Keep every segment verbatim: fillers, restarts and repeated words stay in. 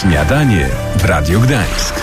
Śniadanie w Radiu Gdańsk.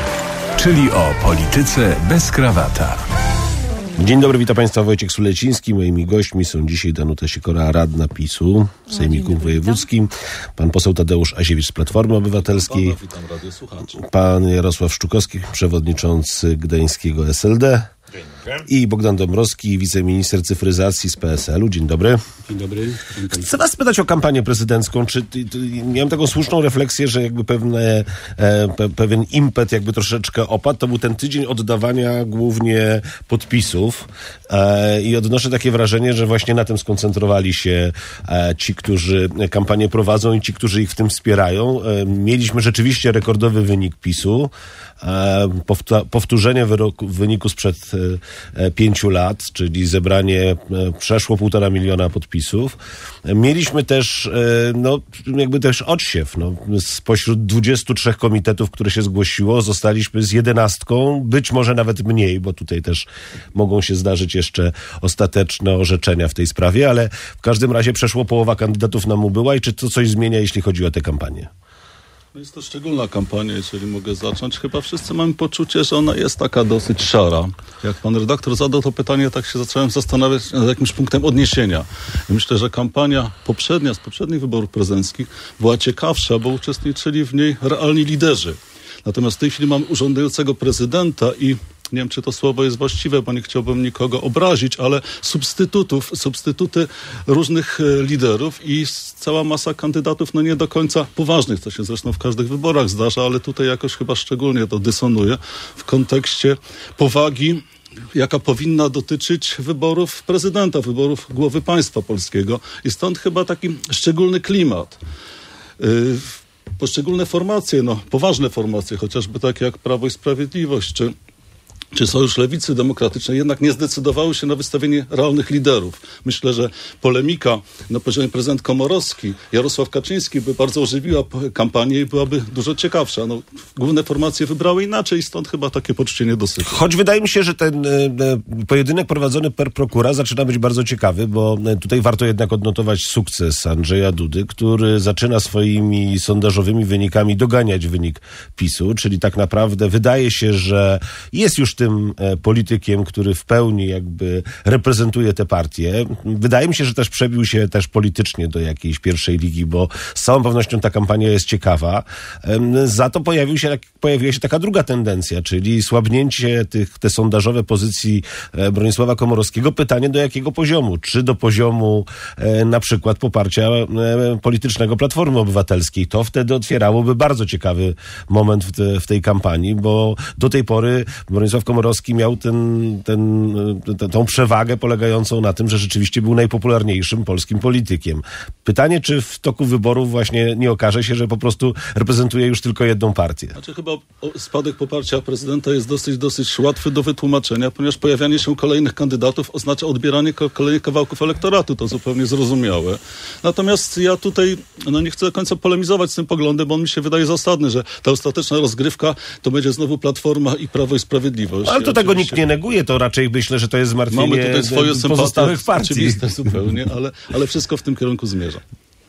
Czyli o polityce bez krawata. Dzień dobry, witam Państwa, Wojciech Suleciński. Moimi gośćmi są dzisiaj Danuta Sikora, radna PiSu w Sejmiku Wojewódzkim, pan poseł Tadeusz Aziewicz z Platformy Obywatelskiej, witam radiosłuchaczy. pan Jarosław Szczukowski, przewodniczący Gdańskiego S L D i Bogdan Dąbrowski, wiceminister cyfryzacji z P S L u. Dzień dobry. Dzień dobry. Chcę was spytać o kampanię prezydencką. Czy ty, ty, miałem taką słuszną refleksję, że jakby pewne, e, pe, pewien impet jakby troszeczkę opadł. To był ten tydzień oddawania głównie podpisów e, i odnoszę takie wrażenie, że właśnie na tym skoncentrowali się e, ci, którzy kampanię prowadzą i ci, którzy ich w tym wspierają. E, mieliśmy rzeczywiście rekordowy wynik PiSu. Powta- powtórzenie wyroku, wyniku sprzed e, pięciu lat, czyli zebranie e, przeszło półtora miliona podpisów. Mieliśmy też, e, no, jakby też odsiew. No, spośród dwudziestu trzech komitetów, które się zgłosiło, zostaliśmy z jedenastką, być może nawet mniej, bo tutaj też mogą się zdarzyć jeszcze ostateczne orzeczenia w tej sprawie, ale w każdym razie przeszło połowa kandydatów nam ubyła. I czy to coś zmienia, jeśli chodzi o tę kampanię? Jest to szczególna kampania, jeżeli mogę zacząć. Chyba wszyscy mamy poczucie, że ona jest taka dosyć szara. Jak pan redaktor zadał to pytanie, tak się zacząłem zastanawiać nad jakimś punktem odniesienia. I myślę, że kampania poprzednia, z poprzednich wyborów prezydenckich była ciekawsza, bo uczestniczyli w niej realni liderzy. Natomiast w tej chwili mamy urzędującego prezydenta i nie wiem, czy to słowo jest właściwe, bo nie chciałbym nikogo obrazić, ale substytutów, substytuty różnych e, liderów i cała masa kandydatów, no nie do końca poważnych, co się zresztą w każdych wyborach zdarza, ale tutaj jakoś chyba szczególnie to dysonuje w kontekście powagi, jaka powinna dotyczyć wyborów prezydenta, wyborów głowy państwa polskiego. I stąd chyba taki szczególny klimat. Yy, poszczególne formacje, no poważne formacje, chociażby takie jak Prawo i Sprawiedliwość, czy czy Sojusz Lewicy Demokratycznej jednak nie zdecydowały się na wystawienie realnych liderów. Myślę, że polemika na poziomie prezydent Komorowski, Jarosław Kaczyński by bardzo ożywiła kampanię i byłaby dużo ciekawsza. No, główne formacje wybrały inaczej i stąd chyba takie poczucie niedosytu. Choć wydaje mi się, że ten e, pojedynek prowadzony per procura zaczyna być bardzo ciekawy, bo tutaj warto jednak odnotować sukces Andrzeja Dudy, który zaczyna swoimi sondażowymi wynikami doganiać wynik PiSu, czyli tak naprawdę wydaje się, że jest już tym e, politykiem, który w pełni jakby reprezentuje tę partię. Wydaje mi się, że też przebił się też politycznie do jakiejś pierwszej ligi, bo z całą pewnością ta kampania jest ciekawa. E, za to pojawił się, pojawiła się taka druga tendencja, czyli słabnięcie tych, te sondażowe pozycji e, Bronisława Komorowskiego. Pytanie, do jakiego poziomu? Czy do poziomu e, na przykład poparcia e, politycznego Platformy Obywatelskiej? To wtedy otwierałoby bardzo ciekawy moment w, te, w tej kampanii, bo do tej pory Bronisław Komorowski miał ten, ten, t- tą przewagę polegającą na tym, że rzeczywiście był najpopularniejszym polskim politykiem. Pytanie, czy w toku wyborów właśnie nie okaże się, że po prostu reprezentuje już tylko jedną partię? Znaczy chyba spadek poparcia prezydenta jest dosyć, dosyć łatwy do wytłumaczenia, ponieważ pojawianie się kolejnych kandydatów oznacza odbieranie ko- kolejnych kawałków elektoratu, to zupełnie zrozumiałe. Natomiast ja tutaj no nie chcę do końca polemizować z tym poglądem, bo on mi się wydaje zasadny, że ta ostateczna rozgrywka to będzie znowu Platforma i Prawo i Sprawiedliwość. Ale to tego nikt nie neguje, to raczej myślę, że to jest zmartwienie Mamy tutaj swoje pozostałych partii. Oczywiste zupełnie, ale, ale wszystko w tym kierunku zmierza.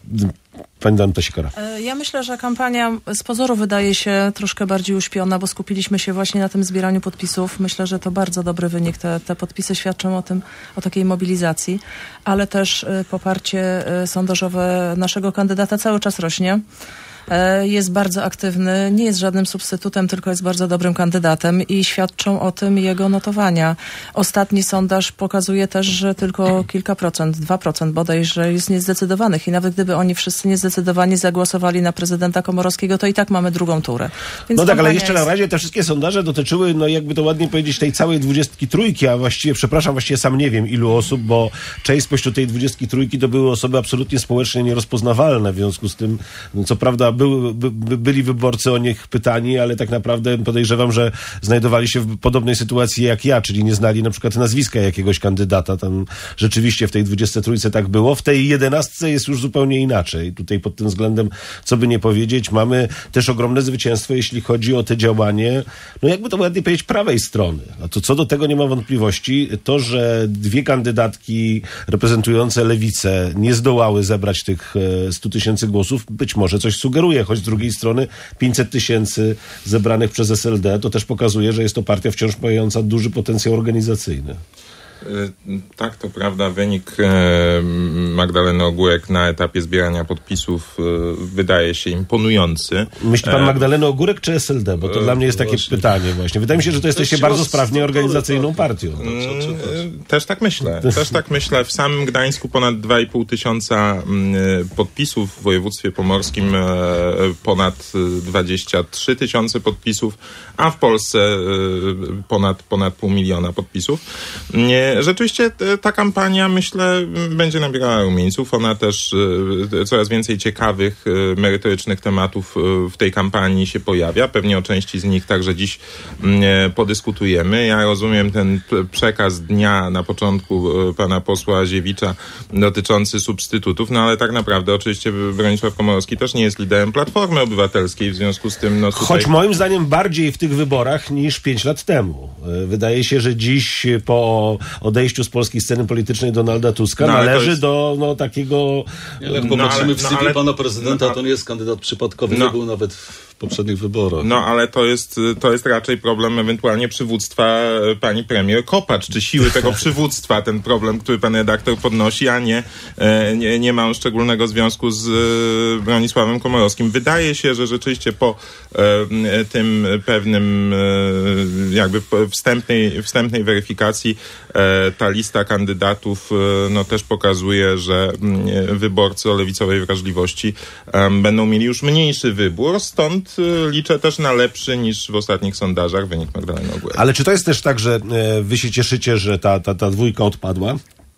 Pani Danuta Sikora. Ja myślę, że kampania z pozoru wydaje się troszkę bardziej uśpiona, bo skupiliśmy się właśnie na tym zbieraniu podpisów. Myślę, że to bardzo dobry wynik. Te, te podpisy świadczą o tym, o takiej mobilizacji, ale też poparcie sondażowe naszego kandydata cały czas rośnie. Jest bardzo aktywny, nie jest żadnym substytutem, tylko jest bardzo dobrym kandydatem i świadczą o tym jego notowania. Ostatni sondaż pokazuje też, że tylko kilka procent, dwa procent bodajże jest niezdecydowanych i nawet gdyby oni wszyscy niezdecydowani zagłosowali na prezydenta Komorowskiego, to i tak mamy drugą turę. Więc no tak, ale jeszcze jest... na razie te wszystkie sondaże dotyczyły, no jakby to ładnie powiedzieć, tej całej dwudziestki trójki, a właściwie, przepraszam, właściwie sam nie wiem ilu osób, bo część spośród tej dwudziestki trójki to były osoby absolutnie społecznie nierozpoznawalne, w związku z tym, no co prawda były, by, by, byli wyborcy o nich pytani, ale tak naprawdę podejrzewam, że znajdowali się w podobnej sytuacji jak ja, czyli nie znali na przykład nazwiska jakiegoś kandydata. Tam rzeczywiście w tej dwudziestce trójce tak było. W tej jedenastce jest już zupełnie inaczej. Tutaj pod tym względem, co by nie powiedzieć, mamy też ogromne zwycięstwo, jeśli chodzi o te działanie, no jakby to ładnie powiedzieć, prawej strony. A to co do tego nie ma wątpliwości, to, że dwie kandydatki reprezentujące lewicę nie zdołały zebrać tych stu tysięcy głosów, być może coś sugeruje. ignoruje, choć z drugiej strony pięćset tysięcy zebranych przez S L D to też pokazuje, że jest to partia wciąż mająca duży potencjał organizacyjny. Tak, to prawda. Wynik Magdaleny Ogórek na etapie zbierania podpisów wydaje się imponujący. Myśli pan Magdaleny Ogórek czy S L D? Bo to e, dla mnie jest takie właśnie. pytanie właśnie. Wydaje mi się, że to jesteście bardzo sprawnie organizacyjną partią. Też tak myślę. Też tak myślę. W samym Gdańsku ponad dwa i pół tysiąca podpisów, w województwie pomorskim ponad dwadzieścia trzy tysiące podpisów, a w Polsce ponad, ponad pół miliona podpisów. Rzeczywiście ta kampania, myślę, będzie nabierała rumieńców. Ona też coraz więcej ciekawych, merytorycznych tematów w tej kampanii się pojawia. Pewnie o części z nich także dziś podyskutujemy. Ja rozumiem ten przekaz dnia na początku pana posła Aziewicza dotyczący substytutów, no ale tak naprawdę oczywiście Bronisław Komorowski też nie jest liderem Platformy Obywatelskiej, w związku z tym... No tutaj... Choć moim zdaniem bardziej w tych wyborach niż pięć lat temu. Wydaje się, że dziś po odejściu z polskiej sceny politycznej Donalda Tuska no, należy jest... do no, takiego... Jak popatrzymy no, ale, w C V no, ale... pana prezydenta, no, to nie jest kandydat przypadkowy, no, nie był nawet w poprzednich wyborach. No ale to jest, to jest raczej problem ewentualnie przywództwa pani premier Kopacz, czy siły tego przywództwa, ten problem, który pan redaktor podnosi, a nie, nie, nie ma on szczególnego związku z Bronisławem Komorowskim. Wydaje się, że rzeczywiście po e, tym pewnym e, jakby wstępnej, wstępnej weryfikacji e, ta lista kandydatów e, no też pokazuje, że e, wyborcy o lewicowej wrażliwości e, będą mieli już mniejszy wybór, stąd e, liczę też na lepszy niż w ostatnich sondażach wynik Magdaleny Ogórek. Ale czy to jest też tak, że e, wy się cieszycie, że ta, ta, ta dwójka odpadła?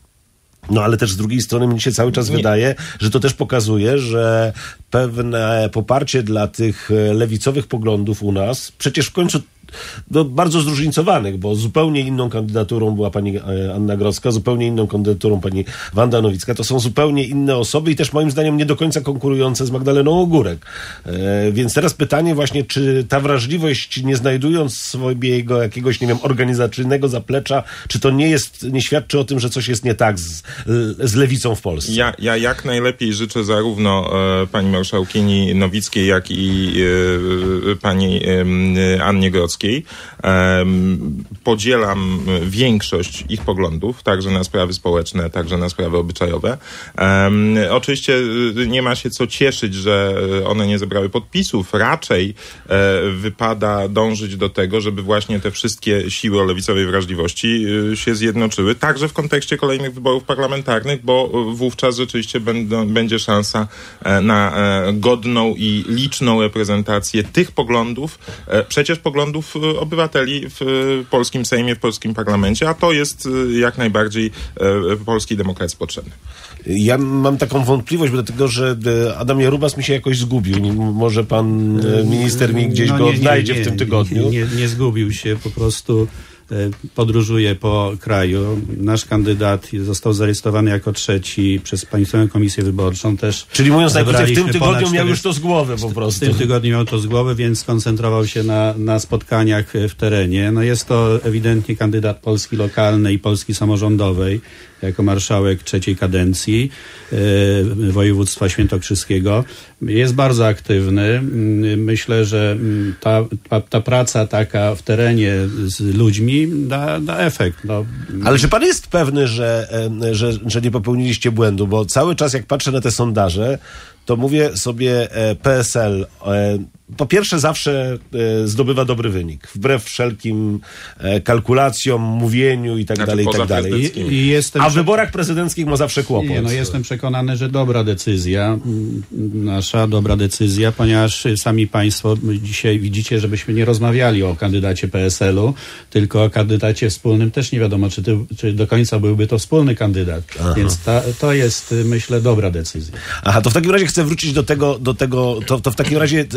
No ale też z drugiej strony mi się cały czas Nie. wydaje, że to też pokazuje, że pewne poparcie dla tych lewicowych poglądów u nas, przecież w końcu no, bardzo zróżnicowanych, bo zupełnie inną kandydaturą była pani Anna Grodzka, zupełnie inną kandydaturą pani Wanda Nowicka. To są zupełnie inne osoby i też moim zdaniem nie do końca konkurujące z Magdaleną Ogórek. E, więc teraz pytanie właśnie, czy ta wrażliwość, nie znajdując swojego jakiegoś, nie wiem, organizacyjnego zaplecza, czy to nie jest, nie świadczy o tym, że coś jest nie tak z, z lewicą w Polsce? Ja, ja jak najlepiej życzę zarówno e, pani marszałkini Nowickiej, jak i e, pani e, Annie Grodzkiej. Podzielam większość ich poglądów, także na sprawy społeczne, także na sprawy obyczajowe. Oczywiście nie ma się co cieszyć, że one nie zebrały podpisów. Raczej wypada dążyć do tego, żeby właśnie te wszystkie siły o lewicowej wrażliwości się zjednoczyły, także w kontekście kolejnych wyborów parlamentarnych, bo wówczas rzeczywiście będą, będzie szansa na godną i liczną reprezentację tych poglądów, przecież poglądów obywateli w polskim Sejmie, w polskim parlamencie, a to jest jak najbardziej polskiej demokracji potrzebne. Ja mam taką wątpliwość, dlatego że Adam Jarubas mi się jakoś zgubił. Może pan minister mi gdzieś no, nie, go odnajdzie nie, nie, w tym tygodniu. Nie, nie, nie zgubił się, po prostu podróżuje po kraju. Nasz kandydat został zarejestrowany jako trzeci przez Państwową Komisję Wyborczą. Też Czyli mówiąc najkrócej, w tym tygodniu miał już to z głowy po prostu. W tym tygodniu miał to z głowy, więc skoncentrował się na, na spotkaniach w terenie. No jest to ewidentnie kandydat Polski lokalnej i Polski samorządowej jako marszałek trzeciej kadencji e, województwa świętokrzyskiego. Jest bardzo aktywny. Myślę, że ta, ta, ta praca taka w terenie z ludźmi da, da efekt. No. Ale czy pan jest pewny, że, że, że nie popełniliście błędu? Bo cały czas jak patrzę na te sondaże, to mówię sobie P S L po pierwsze zawsze e, zdobywa dobry wynik, wbrew wszelkim e, kalkulacjom, mówieniu i tak znaczy, dalej, i tak dalej. I, i jestem A w wyborach prezydenckich ma zawsze kłopot. Nie, no jestem przekonany, że dobra decyzja, nasza dobra decyzja, ponieważ sami państwo dzisiaj widzicie, żebyśmy nie rozmawiali o kandydacie P S L-u, tylko o kandydacie wspólnym. Też nie wiadomo, czy, ty, czy do końca byłby to wspólny kandydat. Aha. Więc ta, to jest, myślę, dobra decyzja. Aha, to w takim razie chcę wrócić do tego, do tego to, to w takim razie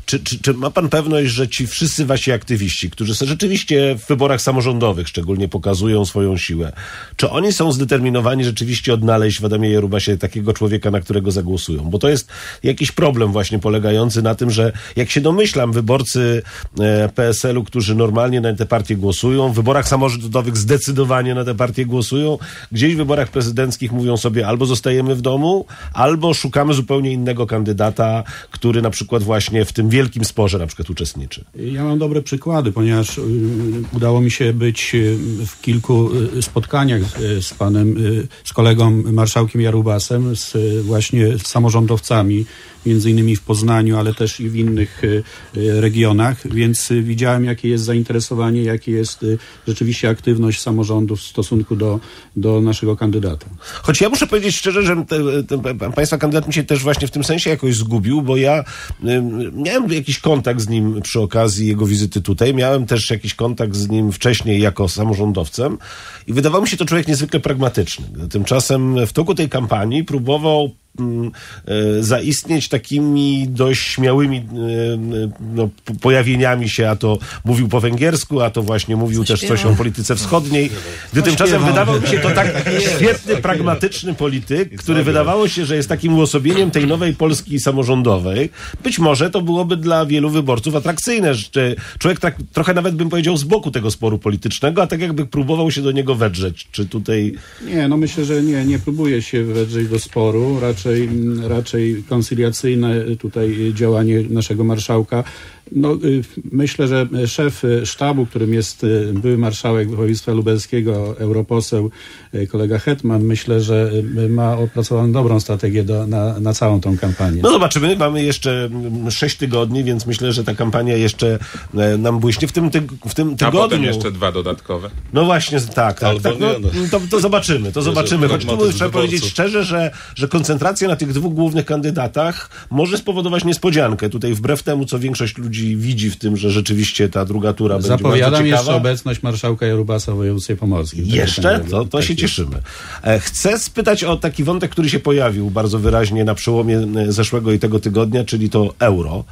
czy, czy, czy ma pan pewność, że ci wszyscy wasi aktywiści, którzy są rzeczywiście w wyborach samorządowych szczególnie pokazują swoją siłę, czy oni są zdeterminowani rzeczywiście odnaleźć w Adamie Jarubasie takiego człowieka, na którego zagłosują? Bo to jest jakiś problem właśnie polegający na tym, że jak się domyślam, wyborcy P S L u, którzy normalnie na te partie głosują, w wyborach samorządowych zdecydowanie na te partie głosują, gdzieś w wyborach prezydenckich mówią sobie albo zostajemy w domu, albo szukamy zupełnie innego kandydata, który na przykład właśnie w tym wielkim sporze na przykład uczestniczy. Ja mam dobre przykłady, ponieważ y, udało mi się być y, w kilku y, spotkaniach y, z panem, y, z kolegą marszałkiem Jarubasem, z y, właśnie samorządowcami, między innymi w Poznaniu, ale też i w innych y, y, regionach, więc y, widziałem, jakie jest zainteresowanie, jakie jest y, rzeczywiście aktywność samorządów w stosunku do, do naszego kandydata. Choć ja muszę powiedzieć szczerze, że te, te, państwa kandydat mi się też właśnie w tym sensie jakoś zgubił, bo ja y, miałem jakiś kontakt z nim przy okazji jego wizyty tutaj, miałem też jakiś kontakt z nim wcześniej jako samorządowcem i wydawał mi się to człowiek niezwykle pragmatyczny. Tymczasem w toku tej kampanii próbował zaistnieć takimi dość śmiałymi no, pojawieniami się, a to mówił po węgiersku, a to właśnie mówił też coś o polityce wschodniej. Gdy tymczasem wydawał mi się to tak świetny, pragmatyczny polityk, który wydawało się, że jest takim uosobieniem tej nowej Polski samorządowej. Być może to byłoby dla wielu wyborców atrakcyjne, że człowiek tak, trochę nawet bym powiedział z boku tego sporu politycznego, a tak jakby próbował się do niego wedrzeć. Czy tutaj... Nie, no myślę, że nie, nie próbuje się wedrzeć do sporu, raczej Raczej, raczej koncyliacyjne tutaj działanie naszego marszałka. No, myślę, że szef sztabu, którym jest były marszałek województwa lubelskiego, europoseł, kolega Hetman, myślę, że ma opracowaną dobrą strategię do, na, na całą tą kampanię. No zobaczymy, mamy jeszcze sześć tygodni, więc myślę, że ta kampania jeszcze nam błyśnie w tym, tyg w tym tygodniu. A potem jeszcze dwa dodatkowe. No właśnie, tak, tak. tak no, to, to zobaczymy, to zobaczymy. Choć tu trzeba powiedzieć szczerze, że, że koncentracja na tych dwóch głównych kandydatach może spowodować niespodziankę. Tutaj wbrew temu, co większość ludzi widzi w tym, że rzeczywiście ta druga tura będzie bardzo ciekawa. Zapowiadam jeszcze obecność marszałka Jarubasa w województwie pomorskim. Jeszcze? To, to się cieszymy. Chcę spytać o taki wątek, który się pojawił bardzo wyraźnie na przełomie zeszłego i tego tygodnia, czyli to euro.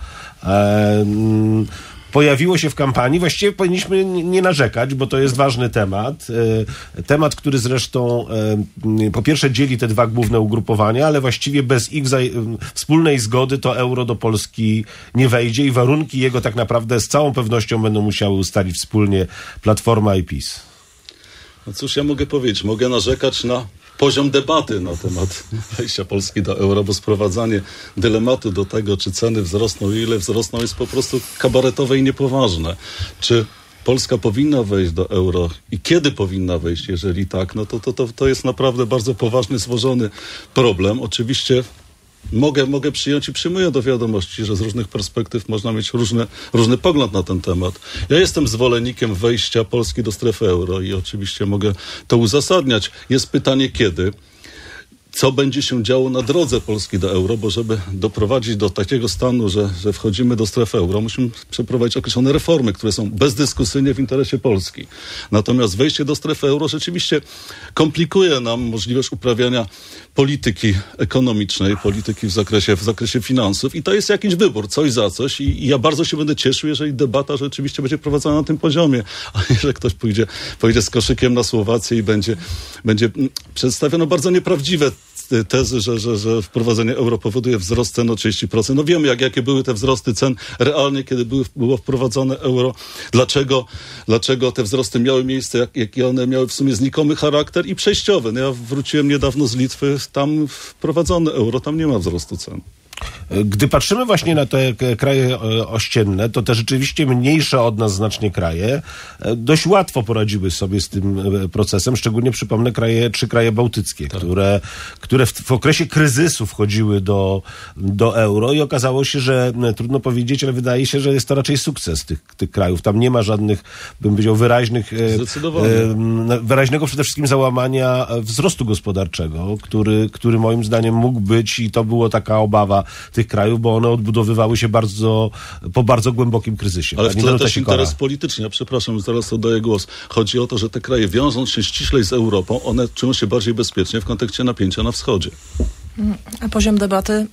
Ehm, Pojawiło się w kampanii, właściwie powinniśmy nie narzekać, bo to jest ważny temat. Temat, który zresztą po pierwsze dzieli te dwa główne ugrupowania, ale właściwie bez ich wspólnej zgody to euro do Polski nie wejdzie i warunki jego tak naprawdę z całą pewnością będą musiały ustalić wspólnie Platforma i PiS. No cóż ja mogę powiedzieć? Mogę narzekać na poziom debaty na temat wejścia Polski do euro, bo sprowadzanie dylematu do tego, czy ceny wzrosną i ile wzrosną, jest po prostu kabaretowe i niepoważne. Czy Polska powinna wejść do euro i kiedy powinna wejść? Jeżeli tak, no to, to, to, to jest naprawdę bardzo poważny, złożony problem. Oczywiście Mogę, mogę przyjąć i przyjmuję do wiadomości, że z różnych perspektyw można mieć różne, różny pogląd na ten temat. Ja jestem zwolennikiem wejścia Polski do strefy euro i oczywiście mogę to uzasadniać. Jest pytanie kiedy. Co będzie się działo na drodze Polski do euro, bo żeby doprowadzić do takiego stanu, że, że wchodzimy do strefy euro, musimy przeprowadzić określone reformy, które są bezdyskusyjnie w interesie Polski. Natomiast wejście do strefy euro rzeczywiście komplikuje nam możliwość uprawiania polityki ekonomicznej, polityki w zakresie, w zakresie finansów i to jest jakiś wybór, coś za coś i, i ja bardzo się będę cieszył, jeżeli debata rzeczywiście będzie prowadzona na tym poziomie, a nie, że ktoś pójdzie, pójdzie z koszykiem na Słowację i będzie, będzie przedstawiono bardzo nieprawdziwe tezy, że, że, że wprowadzenie euro powoduje wzrost cen o trzydzieści procent. No wiemy, jak, jakie były te wzrosty cen realnie, kiedy były, było wprowadzone euro. Dlaczego, dlaczego te wzrosty miały miejsce, jak, jakie one miały w sumie znikomy charakter i przejściowy. No ja wróciłem niedawno z Litwy, tam wprowadzone euro, tam nie ma wzrostu cen. Gdy patrzymy właśnie na te kraje ościenne, to te rzeczywiście mniejsze od nas znacznie kraje dość łatwo poradziły sobie z tym procesem, szczególnie przypomnę kraje, trzy kraje bałtyckie, tak. które, które w, w okresie kryzysu wchodziły do, do euro i okazało się, że trudno powiedzieć, ale wydaje się, że jest to raczej sukces tych, tych krajów. Tam nie ma żadnych, bym powiedział, wyraźnych, e, wyraźnego przede wszystkim załamania wzrostu gospodarczego, który, który moim zdaniem mógł być i to było taka obawa tych krajów, bo one odbudowywały się bardzo, po bardzo głębokim kryzysie. Ale w tle też interes polityczny. Ja przepraszam, zaraz oddaję głos. Chodzi o to, że te kraje wiążąc się ściślej z Europą, one czują się bardziej bezpiecznie w kontekście napięcia na wschodzie. A poziom debaty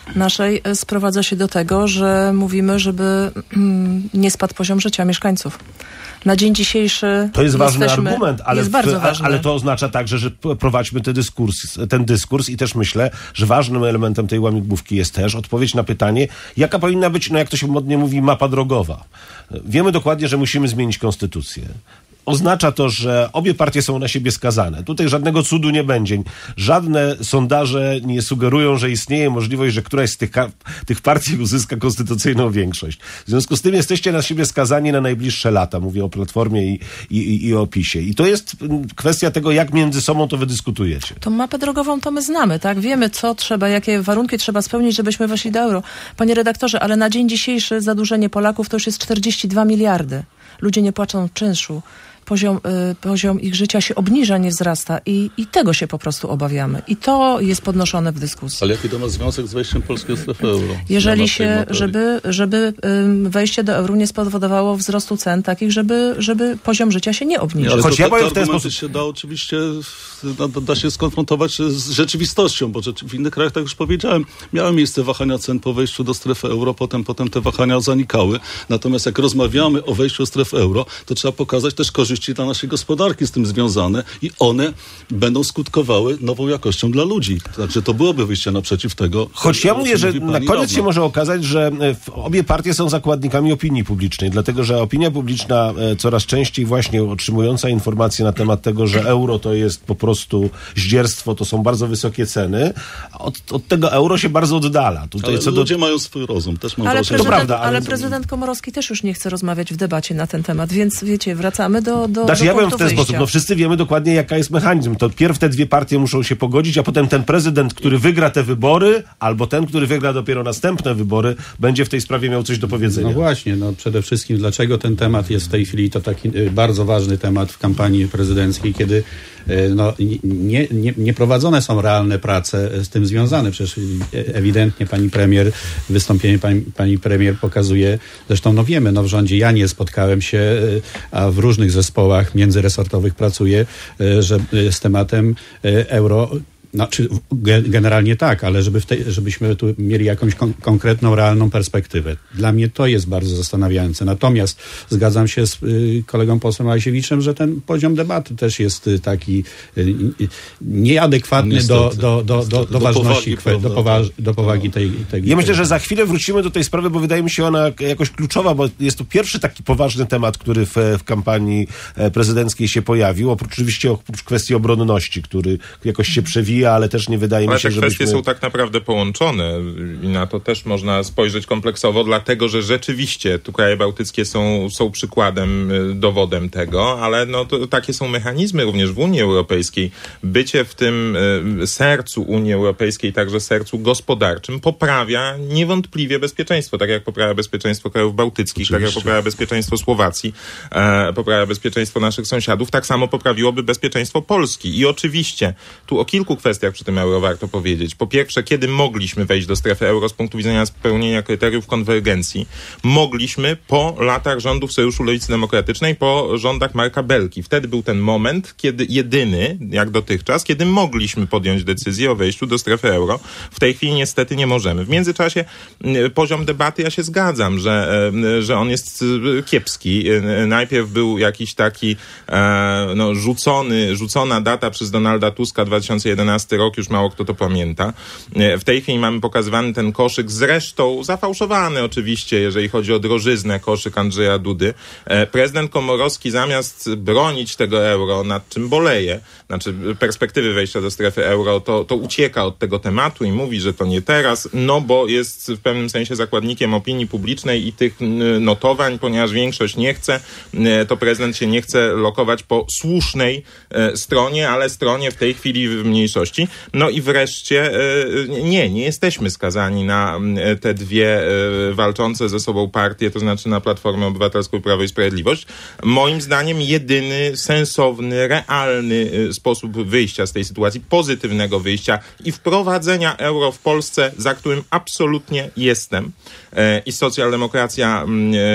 naszej sprowadza się do tego, że mówimy, żeby nie spadł poziom życia mieszkańców. Na dzień dzisiejszy To jest ważny jesteśmy, argument, ale, jest w, bardzo ważny. ale to oznacza także, że prowadźmy ten dyskurs, ten dyskurs i też myślę, że ważnym elementem tej łamigłówki jest też odpowiedź na pytanie, jaka powinna być, no jak to się modnie mówi, mapa drogowa. Wiemy dokładnie, że musimy zmienić konstytucję. Oznacza to, że obie partie są na siebie skazane. Tutaj żadnego cudu nie będzie. Żadne sondaże nie sugerują, że istnieje możliwość, że któraś z tych, tych partii uzyska konstytucyjną większość. W związku z tym jesteście na siebie skazani na najbliższe lata. Mówię o Platformie i, i, i o PiSie. I to jest kwestia tego, jak między sobą to wydyskutujecie. Tą mapę drogową to my znamy, tak? Wiemy, co trzeba, jakie warunki trzeba spełnić, żebyśmy weszli do euro. Panie redaktorze, ale na dzień dzisiejszy zadłużenie Polaków to już jest czterdzieści dwa miliardy. Ludzie nie płacą czynszu. Poziom, y, poziom ich życia się obniża, nie wzrasta i, i tego się po prostu obawiamy. I to jest podnoszone w dyskusji. Ale jaki to ma związek z wejściem Polski do strefy euro? Jeżeli się, żeby, żeby y, wejście do euro nie spowodowało wzrostu cen takich, żeby, żeby poziom życia się nie obniżył. Nie, ale Choć to, ja powiem te w ten argumenty sposób... się da oczywiście, da, da się skonfrontować z rzeczywistością, bo w innych krajach, tak już powiedziałem, miały miejsce wahania cen po wejściu do strefy euro, potem, potem te wahania zanikały. Natomiast jak rozmawiamy o wejściu do strefy euro, to trzeba pokazać też korzyści dla naszej gospodarki z tym związane i one będą skutkowały nową jakością dla ludzi. Także to byłoby wyjście naprzeciw tego. Choć ja mówię, że na koniec Radna. się może okazać, że obie partie są zakładnikami opinii publicznej, dlatego że opinia publiczna coraz częściej właśnie otrzymująca informacje na temat tego, że euro to jest po prostu zdzierstwo, to są bardzo wysokie ceny, od, od tego euro się bardzo oddala. Tutaj ale co ludzie do... mają swój rozum, też mam Ale, wrażenie. prezydent, prawda, ale- ale prezydent Komorowski też już nie chce rozmawiać w debacie na ten temat, więc wiecie, wracamy do, do, Znaczy do ja byłem punktu w ten wyjścia. sposób, no wszyscy wiemy dokładnie jaka jest mechanizm. To pierw te dwie partie muszą się pogodzić, a potem ten prezydent, który wygra te wybory, albo ten, który wygra dopiero następne wybory, będzie w tej sprawie miał coś do powiedzenia. No właśnie, no przede wszystkim dlaczego ten temat jest w tej chwili to taki y, bardzo ważny temat w kampanii prezydenckiej, kiedy y, no, nie, nie, nie prowadzone są realne prace z tym związane. Przecież ewidentnie pani premier, wystąpienie pani, pani premier pokazuje, zresztą no wiemy, no w rządzie ja nie spotkałem się, y, a w różnych zespołach międzyresortowych pracuję, y, że y, z tematem y, euro. Znaczy, generalnie tak, ale żeby w tej, żebyśmy tu mieli jakąś kon- konkretną, realną perspektywę. Dla mnie to jest bardzo zastanawiające. Natomiast zgadzam się z y, kolegą posłem Alsiewiczem, że ten poziom debaty też jest y, taki y, y, nieadekwatny do, do, do, do, do ważności, powagi, kwe- do, poważ- do powagi tej, tej Ja myślę, tej- że za chwilę wrócimy do tej sprawy, bo wydaje mi się ona jakoś kluczowa, bo jest to pierwszy taki poważny temat, który w, w kampanii prezydenckiej się pojawił. Oprócz oczywiście oprócz kwestii obronności, który jakoś się przewija, ale też nie wydaje Ale mi się, te że kwestie są tak naprawdę połączone i na to też można spojrzeć kompleksowo, dlatego że rzeczywiście tu kraje bałtyckie są, są przykładem, dowodem tego, ale no to, takie są mechanizmy również w Unii Europejskiej. Bycie w tym y, sercu Unii Europejskiej, także sercu gospodarczym, poprawia niewątpliwie bezpieczeństwo, tak jak poprawia bezpieczeństwo krajów bałtyckich, Oczywiście. tak jak poprawia bezpieczeństwo Słowacji, e, poprawia bezpieczeństwo naszych sąsiadów, tak samo poprawiłoby bezpieczeństwo Polski. I oczywiście tu o kilku kwestiach przy tym euro warto powiedzieć. Po pierwsze, kiedy mogliśmy wejść do strefy euro z punktu widzenia spełnienia kryteriów konwergencji? Mogliśmy po latach rządów Sojuszu Lewicy Demokratycznej, po rządach Marka Belki. Wtedy był ten moment, kiedy jedyny, jak dotychczas, kiedy mogliśmy podjąć decyzję o wejściu do strefy euro. W tej chwili niestety nie możemy. W międzyczasie y, poziom debaty, ja się zgadzam, że, y, że on jest y, kiepski. Y, najpierw był jakiś taki y, no, rzucony, rzucona data przez Donalda Tuska dwa tysiące jedenasty rok, już mało kto to pamięta. W tej chwili mamy pokazywany ten koszyk, zresztą zafałszowany oczywiście, jeżeli chodzi o drożyznę, koszyk Andrzeja Dudy. Prezydent Komorowski zamiast bronić tego euro, nad czym boleje, znaczy perspektywy wejścia do strefy euro, to, to ucieka od tego tematu i mówi, że to nie teraz, no bo jest w pewnym sensie zakładnikiem opinii publicznej i tych notowań, ponieważ większość nie chce, to prezydent się nie chce lokować po słusznej stronie, ale stronie w tej chwili w mniejszości. No i wreszcie nie, nie jesteśmy skazani na te dwie walczące ze sobą partie, to znaczy na Platformę Obywatelską i Prawo i Sprawiedliwość. Moim zdaniem jedyny sensowny, realny sposób wyjścia z tej sytuacji, pozytywnego wyjścia i wprowadzenia euro w Polsce, za którym absolutnie jestem i socjaldemokracja,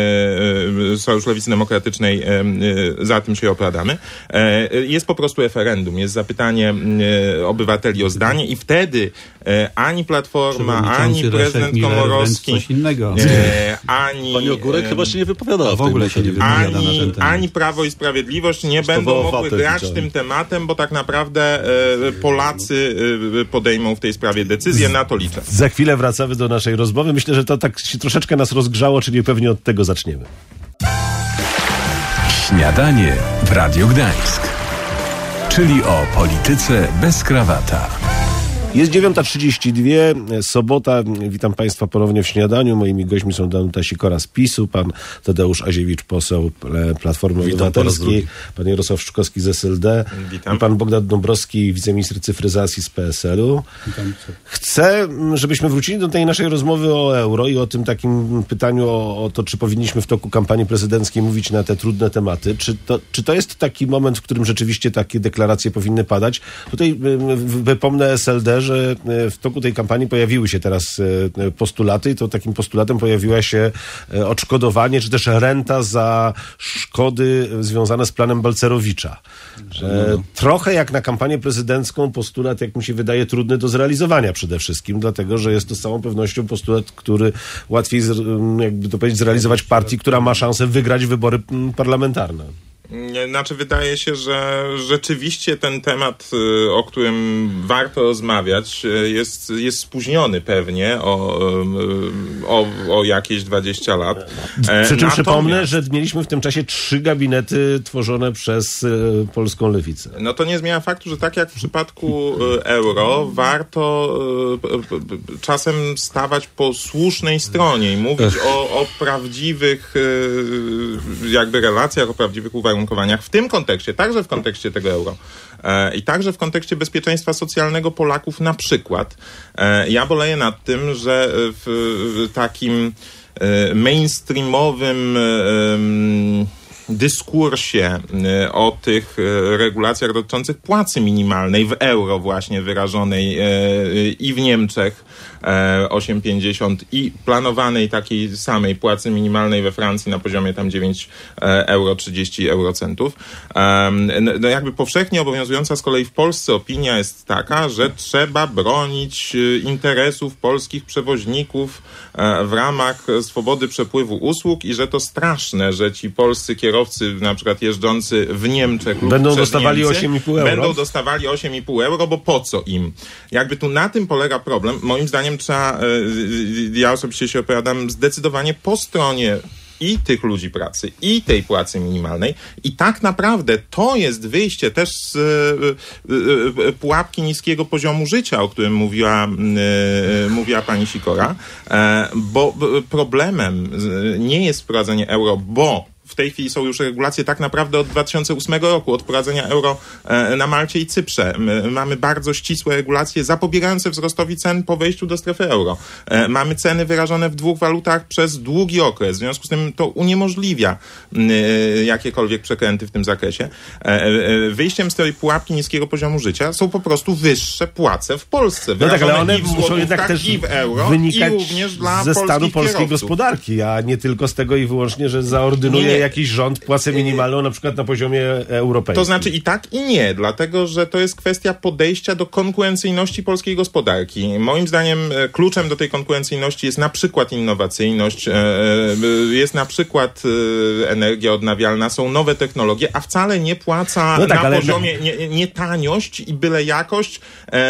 Sojusz Lewicy Demokratycznej, za tym się opowiadamy, jest po prostu referendum, jest zapytanie obywateli, obywateli o zdanie i wtedy e, ani Platforma, ani prezydent Komorowski, coś innego. E, ani... Pani Ogórek e, chyba się nie wypowiadała w ogóle się nie wypowiada na ten temat. Ani Prawo i Sprawiedliwość nie będą mogły grać widziałem. tym tematem, bo tak naprawdę e, Polacy e, podejmą w tej sprawie decyzję, na to liczę. Za chwilę wracamy do naszej rozmowy. Myślę, że to tak się troszeczkę nas rozgrzało, czyli pewnie od tego zaczniemy. Śniadanie w Radiu Gdańsk. Czyli o polityce bez krawata. Jest dziewiąta trzydzieści dwa, sobota. Witam Państwa ponownie w śniadaniu. Moimi gośćmi są Danuta Sikora z PiSu, pan Tadeusz Aziewicz, poseł Platformy Obywatelskiej, pan Jarosław Szczukowski z S L D, Witam. i pan Bogdan Dąbrowski, wiceminister cyfryzacji z P S L u. Witam. Chcę, żebyśmy wrócili do tej naszej rozmowy o euro i o tym takim pytaniu o, o to, czy powinniśmy w toku kampanii prezydenckiej mówić na te trudne tematy. Czy to, czy to jest taki moment, w którym rzeczywiście takie deklaracje powinny padać? Tutaj wypomnę S L D, że w toku tej kampanii pojawiły się teraz postulaty i to takim postulatem pojawiła się odszkodowanie, czy też renta za szkody związane z planem Balcerowicza. E, trochę jak na kampanię prezydencką postulat, jak mi się wydaje, trudny do zrealizowania przede wszystkim, dlatego, że jest to z całą pewnością postulat, który łatwiej, jakby to powiedzieć, zrealizować partii, która ma szansę wygrać wybory parlamentarne. Znaczy, wydaje się, że rzeczywiście ten temat, o którym warto rozmawiać, jest, jest spóźniony pewnie o, o, o jakieś dwadzieścia lat. Przy czym Natomiast... przypomnę, że mieliśmy w tym czasie trzy gabinety tworzone przez polską lewicę. No to nie zmienia faktu, że tak jak w przypadku euro, warto czasem stawać po słusznej stronie i mówić o, o prawdziwych jakby relacjach, o prawdziwych uwarunkowaniach. W tym kontekście, także w kontekście tego euro e, i także w kontekście bezpieczeństwa socjalnego Polaków na przykład. E, ja boleję nad tym, że w, w takim e, mainstreamowym e, dyskursie o tych regulacjach dotyczących płacy minimalnej w euro właśnie wyrażonej i w Niemczech osiem pięćdziesiąt i planowanej takiej samej płacy minimalnej we Francji na poziomie tam dziewięć euro trzydzieści eurocentów. No jakby powszechnie obowiązująca z kolei w Polsce opinia jest taka, że trzeba bronić interesów polskich przewoźników w ramach swobody przepływu usług i że to straszne, że ci polscy kierowcy na przykład jeżdżący w Niemczech lub będą przez dostawali Niemcy, osiem i pół euro. Będą dostawali osiem i pół euro, bo po co im? Jakby tu na tym polega problem. Moim zdaniem trzeba, ja osobiście się opowiadam zdecydowanie po stronie i tych ludzi pracy, i tej płacy minimalnej. I tak naprawdę to jest wyjście też z y, y, y, pułapki niskiego poziomu życia, o którym mówiła, y, mówiła pani Sikora, y, bo y, problemem y, nie jest wprowadzenie euro, bo w tej chwili są już regulacje tak naprawdę od dwa tysiące ósmego roku, od wprowadzenia euro e, na Malcie i Cyprze. My mamy bardzo ścisłe regulacje zapobiegające wzrostowi cen po wejściu do strefy euro. E, mamy ceny wyrażone w dwóch walutach przez długi okres. W związku z tym to uniemożliwia e, jakiekolwiek przekręty w tym zakresie. E, e, wyjściem z tej pułapki niskiego poziomu życia są po prostu wyższe płace w Polsce. No tak, ale one i w muszą jednak też i w euro, wynikać i również dla ze stanu polskiej kierowców. gospodarki, a nie tylko z tego i wyłącznie, że zaordynuje nie, nie. jakiś rząd płacę minimalną na przykład na poziomie europejskim. To znaczy i tak i nie, dlatego że to jest kwestia podejścia do konkurencyjności polskiej gospodarki. Moim zdaniem kluczem do tej konkurencyjności jest na przykład innowacyjność, jest na przykład energia odnawialna, są nowe technologie, a wcale nie płaca no tak, na poziomie nie, nie taniość i byle jakość.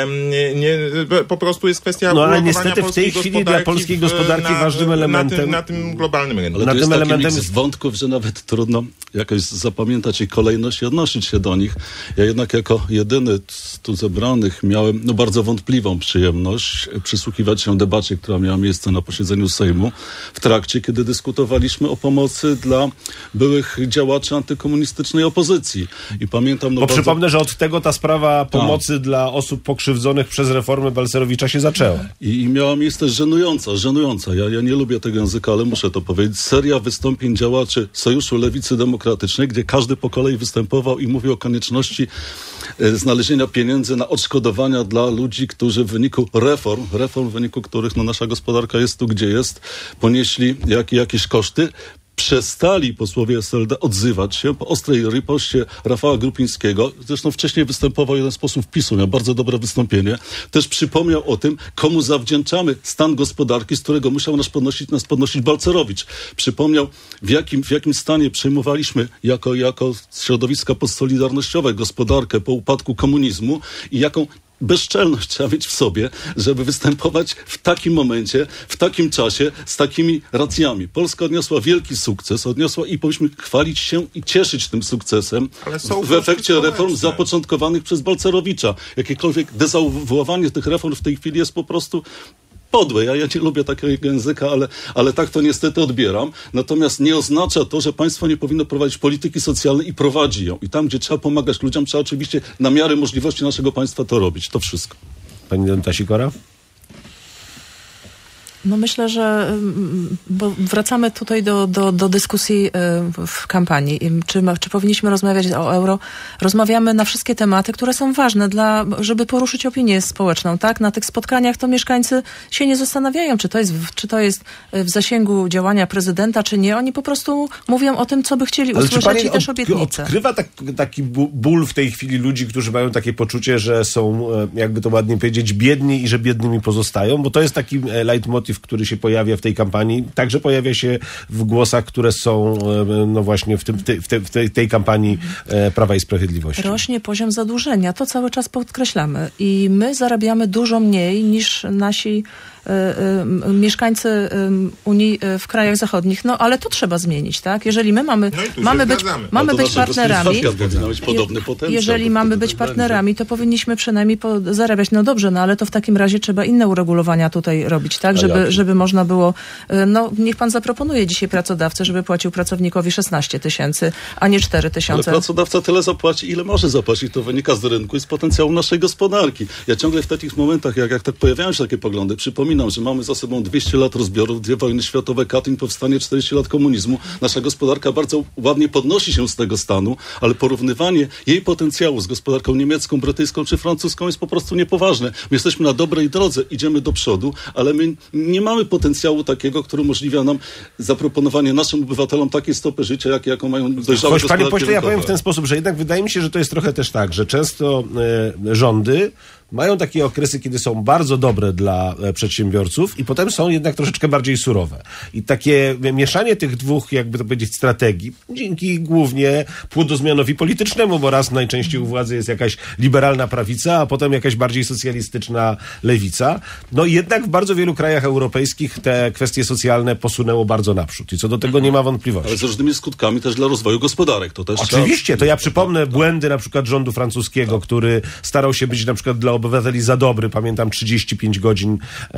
Nie, po prostu jest kwestia no ale niestety w tej chwili dla polskiej gospodarki na, ważnym elementem na tym, na tym globalnym rynku. Ale na to tym jest elementem taki wątków, że nawet trudno jakoś zapamiętać ich kolejność i odnosić się do nich. Ja jednak jako jedyny z tu zebranych miałem no, bardzo wątpliwą przyjemność przysłuchiwać się debacie, która miała miejsce na posiedzeniu Sejmu w trakcie, kiedy dyskutowaliśmy o pomocy dla byłych działaczy antykomunistycznej opozycji. I pamiętam... No, Bo bardzo... przypomnę, że od tego ta sprawa pomocy tak. dla osób pokrzywdzonych przez reformy Balcerowicza się zaczęła. I, i miała miejsce żenująca, żenująca. Ja, ja nie lubię tego języka, ale muszę to powiedzieć. Seria wystąpień działaczy Sojuszu Lewicy Demokratycznej, gdzie każdy po kolei występował i mówił o konieczności e, znalezienia pieniędzy na odszkodowania dla ludzi, którzy w wyniku reform, reform w wyniku których no, nasza gospodarka jest tu, gdzie jest, ponieśli jak, jakieś koszty. przestali posłowie S L D odzywać się po ostrej ripoście Rafała Grupińskiego. Zresztą wcześniej występował jeden z posłów PiSu, miał bardzo dobre wystąpienie. Też przypomniał o tym, komu zawdzięczamy stan gospodarki, z którego musiał nas podnosić, nas podnosić Balcerowicz. Przypomniał, w jakim, w jakim stanie przejmowaliśmy jako, jako środowiska postsolidarnościowe gospodarkę po upadku komunizmu i jaką bezczelność trzeba mieć w sobie, żeby występować w takim momencie, w takim czasie, z takimi racjami. Polska odniosła wielki sukces, odniosła i powinniśmy chwalić się i cieszyć tym sukcesem w efekcie reform zapoczątkowanych przez Balcerowicza. Jakiekolwiek dezawuowanie tych reform w tej chwili jest po prostu podłe. Ja, ja nie lubię takiego języka, ale, ale tak to niestety odbieram. Natomiast nie oznacza to, że państwo nie powinno prowadzić polityki socjalnej i prowadzi ją. I tam, gdzie trzeba pomagać ludziom, trzeba oczywiście na miarę możliwości naszego państwa to robić. To wszystko. Pani Danuta Sikora? No myślę, że bo wracamy tutaj do, do, do dyskusji w kampanii. Czy, czy powinniśmy rozmawiać o euro? Rozmawiamy na wszystkie tematy, które są ważne, dla, żeby poruszyć opinię społeczną. Tak? Na tych spotkaniach to mieszkańcy się nie zastanawiają, czy to jest, czy to jest w zasięgu działania prezydenta, czy nie. Oni po prostu mówią o tym, co by chcieli Ale usłyszeć, czy pani i też od, obietnice. Odkrywa tak, taki ból w tej chwili ludzi, którzy mają takie poczucie, że są, jakby to ładnie powiedzieć, biedni i że biednymi pozostają? Bo to jest taki leitmotiv, który się pojawia w tej kampanii, także pojawia się w głosach, które są no właśnie w, tym, w, tej, w tej, tej kampanii Prawa i Sprawiedliwości. Rośnie poziom zadłużenia, to cały czas podkreślamy i my zarabiamy dużo mniej niż nasi y, y, mieszkańcy y, Unii y, w krajach zachodnich, no ale to trzeba zmienić, tak? Jeżeli my mamy, no mamy być, mamy być partnerami, je, jeżeli mamy być partnerami, to powinniśmy przynajmniej po, zarabiać, no dobrze, no ale to w takim razie trzeba inne uregulowania tutaj robić, tak? Żeby, żeby można było, no niech pan zaproponuje dzisiaj pracodawcę, żeby płacił pracownikowi szesnaście tysięcy, a nie cztery tysiące. Ale pracodawca tyle zapłaci, ile może zapłacić. To wynika z rynku i z potencjału naszej gospodarki. Ja ciągle w takich momentach, jak, jak tak pojawiają się takie poglądy, przypominam, że mamy za sobą dwieście lat rozbiorów, dwie wojny światowe, Katyn, powstanie, czterdzieści lat komunizmu. Nasza gospodarka bardzo ładnie podnosi się z tego stanu, ale porównywanie jej potencjału z gospodarką niemiecką, brytyjską czy francuską jest po prostu niepoważne. My jesteśmy na dobrej drodze, idziemy do przodu, ale my nie mamy potencjału takiego, który umożliwia nam zaproponowanie naszym obywatelom takiej stopy życia, jak, jaką mają dojrzałe Choć, panie pośle, rynkowe. ja powiem w ten sposób, że jednak wydaje mi się, że to jest trochę też tak, że często e, rządy mają takie okresy, kiedy są bardzo dobre dla e, przedsiębiorców i potem są jednak troszeczkę bardziej surowe. I takie mieszanie tych dwóch, jakby to powiedzieć, strategii, dzięki głównie płodozmianowi politycznemu, bo raz najczęściej u władzy jest jakaś liberalna prawica, a potem jakaś bardziej socjalistyczna lewica. No i jednak w bardzo wielu krajach europejskich te kwestie socjalne posunęło bardzo naprzód. I co do tego nie ma wątpliwości. Ale z różnymi skutkami też dla rozwoju gospodarek. To też Oczywiście, trzeba... to ja przypomnę błędy na przykład rządu francuskiego, tak. który starał się być na przykład dla obywateli za dobry. Pamiętam trzydzieści pięć godzin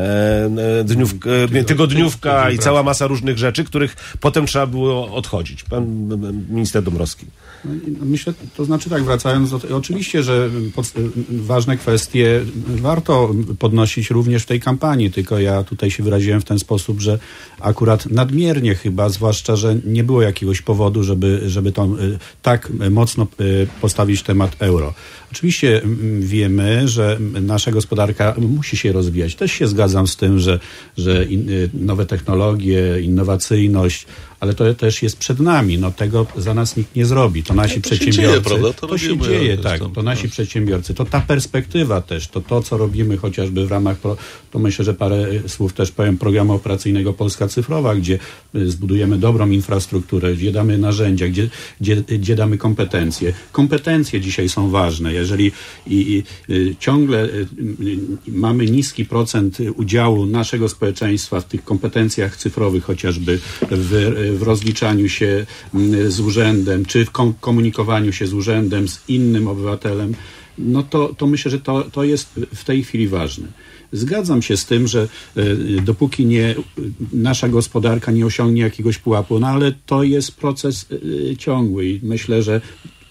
e, dniów, e, tygodniówka i cała masa różnych rzeczy, których potem trzeba było odchodzić. Pan minister Dąbrowski. Myślę, to znaczy tak, wracając do tego, oczywiście, że pod, ważne kwestie warto podnosić również w tej kampanii, tylko ja tutaj się wyraziłem w ten sposób, że akurat nadmiernie chyba, zwłaszcza, że nie było jakiegoś powodu, żeby, żeby to tak mocno postawić temat euro. Oczywiście wiemy, że nasza gospodarka musi się rozwijać. Też się zgadzam z tym, że, że in, nowe technologie, innowacyjność, ale to też jest przed nami. No tego za nas nikt nie zrobi. To nasi no to przedsiębiorcy. Się dzieje, prawda? To, to się dzieje, tak. To nasi przedsiębiorcy. To ta perspektywa też, to to, co robimy chociażby w ramach, pro, to myślę, że parę słów też powiem, programu operacyjnego Polska Cyfrowa, gdzie zbudujemy dobrą infrastrukturę, gdzie damy narzędzia, gdzie, gdzie, gdzie damy kompetencje. Kompetencje dzisiaj są ważne. Jeżeli i, i, y, ciągle y, y, mamy niski procent udziału naszego społeczeństwa w tych kompetencjach cyfrowych, chociażby w, w rozliczaniu się z urzędem, czy w kom- komunikowaniu się z urzędem, z innym obywatelem, no to, to myślę, że to, to jest w tej chwili ważne. Zgadzam się z tym, że y, dopóki nie, nasza gospodarka nie osiągnie jakiegoś pułapu, no ale to jest proces y, ciągły i myślę, że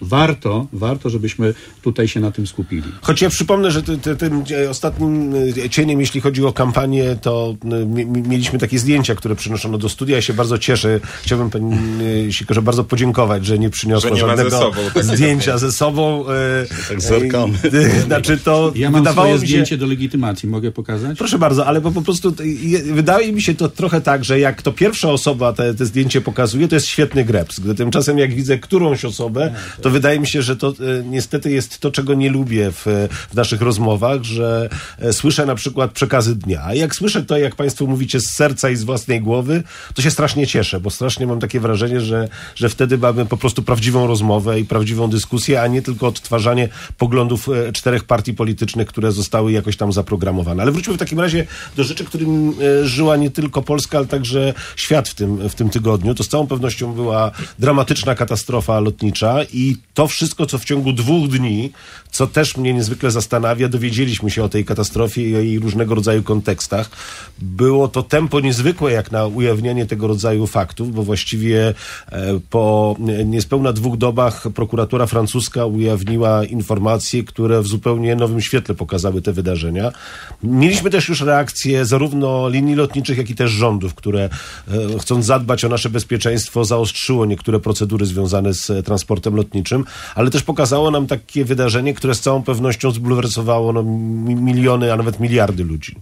warto, warto, żebyśmy tutaj się na tym skupili. Choć ja przypomnę, że ty, ty, tym ostatnim cieniem, jeśli chodzi o kampanię, to mi, mieliśmy takie zdjęcia, które przynoszono do studia. Ja się bardzo cieszę. Chciałbym pani Sikorze bardzo podziękować, że nie przyniosła że nie żadnego ze sobą, tak zdjęcia ze sobą. Tak zerkamy. Znaczy to ja mam wydawało swoje mi się... zdjęcie do legitymacji. Mogę pokazać? Proszę bardzo, ale po, po prostu wydaje mi się to trochę tak, że jak to pierwsza osoba te, te zdjęcie pokazuje, to jest świetny greps. Gdy tymczasem jak widzę którąś osobę, to wydaje mi się, że to e, niestety jest to, czego nie lubię w, w naszych rozmowach, że e, słyszę na przykład przekazy dnia. A jak słyszę to, jak państwo mówicie z serca i z własnej głowy, to się strasznie cieszę, bo strasznie mam takie wrażenie, że, że wtedy mamy po prostu prawdziwą rozmowę i prawdziwą dyskusję, a nie tylko odtwarzanie poglądów e, czterech partii politycznych, które zostały jakoś tam zaprogramowane. Ale wróćmy w takim razie do rzeczy, którym e, żyła nie tylko Polska, ale także świat w tym, w tym tygodniu. To z całą pewnością była dramatyczna katastrofa lotnicza i to wszystko, co w ciągu dwóch dni, co też mnie niezwykle zastanawia, dowiedzieliśmy się o tej katastrofie i o jej różnego rodzaju kontekstach. Było to tempo niezwykłe jak na ujawnianie tego rodzaju faktów, bo właściwie e, po niespełna dwóch dobach prokuratura francuska ujawniła informacje, które w zupełnie nowym świetle pokazały te wydarzenia. Mieliśmy też już reakcje zarówno linii lotniczych, jak i też rządów, które e, chcąc zadbać o nasze bezpieczeństwo, zaostrzyło niektóre procedury związane z transportem lotniczym, ale też pokazało nam takie wydarzenie, które z całą pewnością zbulwersowało no, miliony, a nawet miliardy ludzi.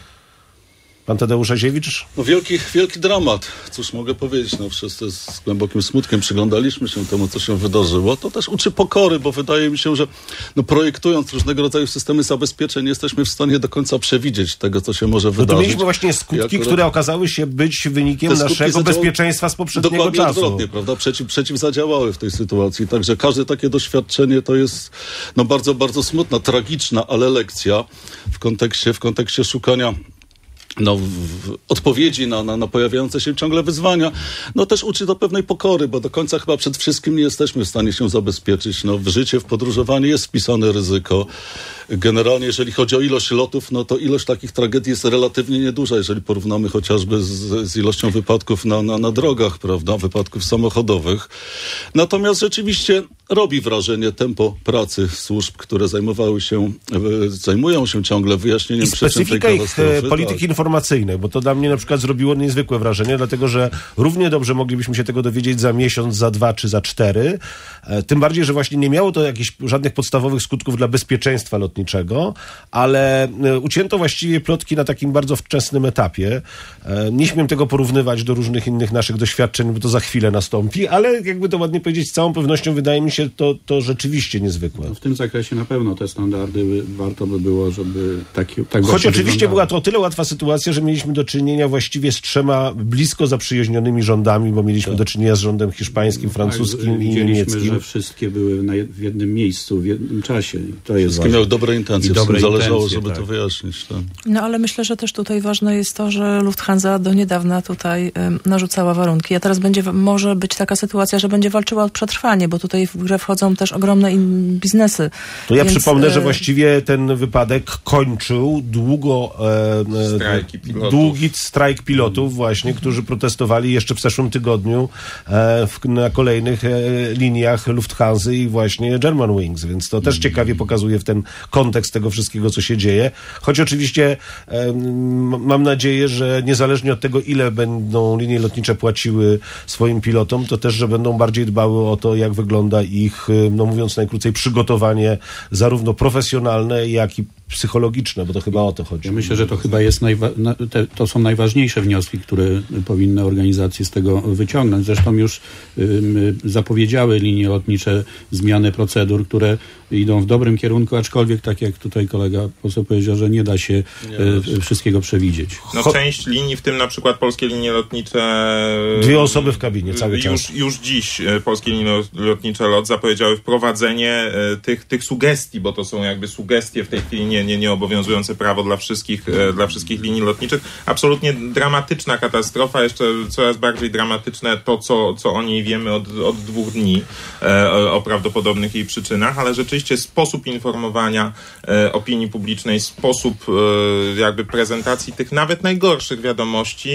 Pan Tadeusz Aziewicz? No wielki, wielki dramat. Cóż mogę powiedzieć, no wszyscy z głębokim smutkiem przyglądaliśmy się temu, co się wydarzyło. To też uczy pokory, bo wydaje mi się, że no, projektując różnego rodzaju systemy zabezpieczeń, nie jesteśmy w stanie do końca przewidzieć tego, co się może wydarzyć. No to mieliśmy właśnie skutki, akurat... które okazały się być wynikiem naszego zadziałały... bezpieczeństwa z poprzedniego Dokładnie czasu. Dokładnie, prawda? Przeciw, przeciw zadziałały w tej sytuacji. Także każde takie doświadczenie to jest no, bardzo, bardzo smutna, tragiczna, ale lekcja w kontekście, w kontekście szukania no, w odpowiedzi na, na, na pojawiające się ciągle wyzwania, no też uczy do pewnej pokory, bo do końca chyba przed wszystkim nie jesteśmy w stanie się zabezpieczyć. No, w życie, w podróżowanie jest wpisane ryzyko. Generalnie, jeżeli chodzi o ilość lotów, no to ilość takich tragedii jest relatywnie nieduża, jeżeli porównamy chociażby z, z ilością wypadków na, na, na drogach, prawda, wypadków samochodowych. Natomiast rzeczywiście robi wrażenie tempo pracy służb, które zajmowały się, zajmują się ciągle wyjaśnieniem I przyczyn tej specyfika ich katastrofy. polityki tak. informacyjnej, bo to dla mnie na przykład zrobiło niezwykłe wrażenie, dlatego że równie dobrze moglibyśmy się tego dowiedzieć za miesiąc, za dwa czy za cztery. Tym bardziej, że właśnie nie miało to jakichś żadnych podstawowych skutków dla bezpieczeństwa lotniczego, ale ucięto właściwie plotki na takim bardzo wczesnym etapie. Nie śmiem tego porównywać do różnych innych naszych doświadczeń, bo to za chwilę nastąpi, ale jakby to ładnie powiedzieć, z całą pewnością wydaje mi się to, to rzeczywiście niezwykłe. No w tym zakresie na pewno te standardy warto by było, żeby taki, tak Choć oczywiście wyglądało. była to o tyle łatwa sytuacja, że mieliśmy do czynienia właściwie z trzema blisko zaprzyjaźnionymi rządami, bo mieliśmy tak. do czynienia z rządem hiszpańskim, francuskim tak, i niemieckim. że wszystkie były na, w jednym miejscu, w jednym czasie. To jest Wszystkie miały dobre intencje, dobre zależało, intencje, żeby tak. to wyjaśnić. Tak. No ale myślę, że też tutaj ważne jest to, że Lufthansa do niedawna tutaj ym, narzucała warunki. A teraz będzie, może być taka sytuacja, że będzie walczyła o przetrwanie, bo tutaj w grę wchodzą też ogromne in, biznesy. To ja Więc, przypomnę, y... że właściwie ten wypadek kończył długo e, Strajki pilotów. długi strajk pilotów właśnie, którzy protestowali jeszcze w zeszłym tygodniu e, w, na kolejnych e, liniach Lufthansa i właśnie Germanwings, więc to też mm. ciekawie pokazuje w ten kontekst tego wszystkiego, co się dzieje. Choć oczywiście e, m, mam nadzieję, że niezależnie od tego, ile będą linie lotnicze płaciły swoim pilotom, to też, że będą bardziej dbały o to, jak wygląda ich, no mówiąc najkrócej, przygotowanie zarówno profesjonalne, jak i psychologiczne, bo to chyba o to chodzi. Ja myślę, że to chyba jest najwa- te, to są najważniejsze wnioski, które powinny organizacje z tego wyciągnąć. Zresztą już y, zapowiedziały linie lotnicze zmiany procedur, które idą w dobrym kierunku, aczkolwiek tak jak tutaj kolega poseł powiedział, że nie da się nie y, wszystkiego przewidzieć. No Cho- część linii, w tym na przykład polskie linie lotnicze... Dwie osoby w kabinie cały już, czas. Już dziś polskie linie lotnicze LOT zapowiedziały wprowadzenie tych, tych sugestii, bo to są jakby sugestie w tej chwili nie, nie, nie obowiązujące prawo dla wszystkich, dla wszystkich linii lotniczych. Absolutnie dramatyczna katastrofa, jeszcze coraz bardziej dramatyczne to, co, co o niej wiemy od, od dwóch dni, o, o prawdopodobnych jej przyczynach, ale rzeczywiście sposób informowania opinii publicznej, sposób jakby prezentacji tych nawet najgorszych wiadomości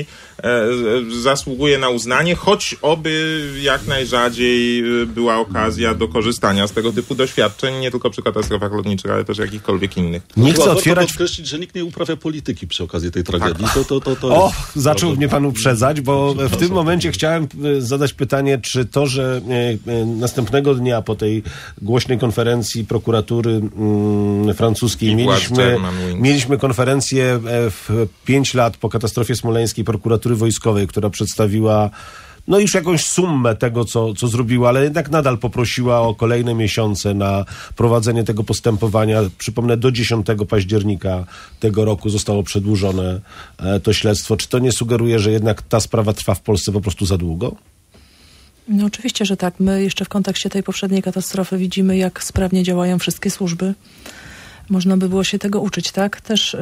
zasługuje na uznanie, choć oby jak najrzadziej była okazja do korzystania z tego typu doświadczeń, nie tylko przy katastrofach lotniczych, ale też jakichkolwiek innych. Nie chcę otwierać... Warto podkreślić, że nikt nie uprawia polityki przy okazji tej tragedii. Tak. To, to, to, to O, jest... zaczął mnie pan uprzedzać, bo w tym momencie chciałem zadać pytanie, czy to, że następnego dnia po tej głośnej konferencji prokuratury francuskiej mieliśmy, mieliśmy konferencję w pięć lat po katastrofie smoleńskiej prokuratury wojskowej, która przedstawiła no już jakąś summę tego, co, co zrobiła, ale jednak nadal poprosiła o kolejne miesiące na prowadzenie tego postępowania. Przypomnę, do dziesiątego października tego roku zostało przedłużone to śledztwo. Czy to nie sugeruje, że jednak ta sprawa trwa w Polsce po prostu za długo? No oczywiście, że tak. My jeszcze w kontekście tej poprzedniej katastrofy widzimy, jak sprawnie działają wszystkie służby. Można by było się tego uczyć, tak? Też